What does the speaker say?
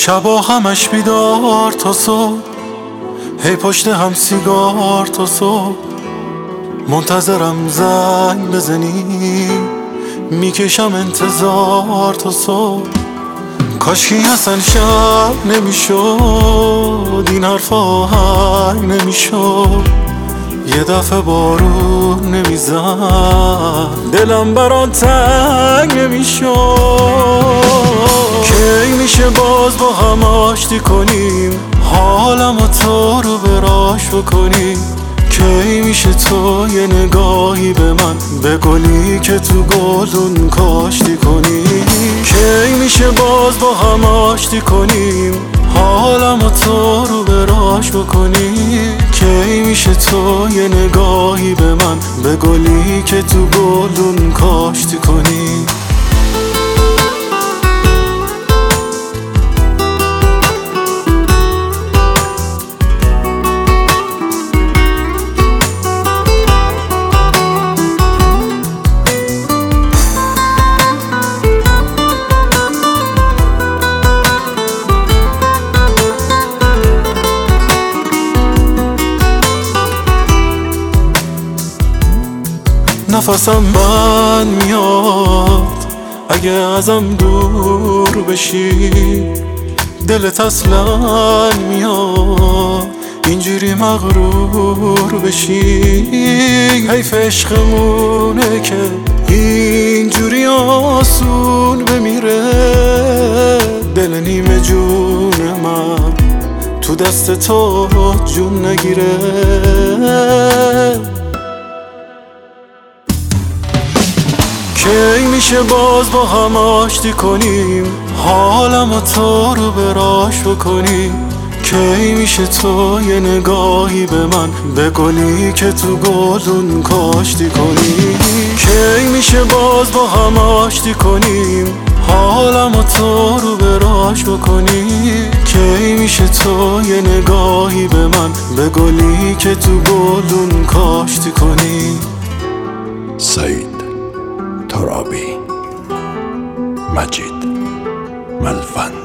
شبا همش بیدار تا صبح، هی پشت هم سیگار تا صبح، منتظرم زنگ بزنی، میکشم انتظار تا صبح. کاشکی اصلا شب نمیشد، این حرف آهنگ نمیشد، یه دفعه بارون نمیزد، دلم برات تنگ نمیشد. کی میشه باز با هم آشتی کنیم، حالم و تو رو براش بکنیم؟ کی میشه تو یه نگاهی به من، به گلی که تو گلدون کاشتی کنی؟ کی میشه باز با هم آشتی کنیم، حالم و تو رو براش بکنی؟ کی میشه تو یه نگاهی به من، به گلی که تو گلدون کاشتی کنی؟ نفسم بند میاد اگه ازم دور بشی، دلت اصلا میاد اینجوری مغرور بشی. حیف عشقمونه که اینجوری آسون بمیره، دل نیمه جون من تو دست تو جون نگیره. کی میشه باز با هم آشتی کنیم، حالم و تو رو براش بکنی؟ کی میشه تو یه نگاهی به من، به گلی که تو گلدون کاشتی کنی؟ کی میشه باز با هم آشتی کنیم، حالم و تو رو براش بکنی؟ کی میشه تو یه نگاهی به من، به گلی که تو گلدون کاشتی کنی؟ سعید ترابی، مجید ملوند.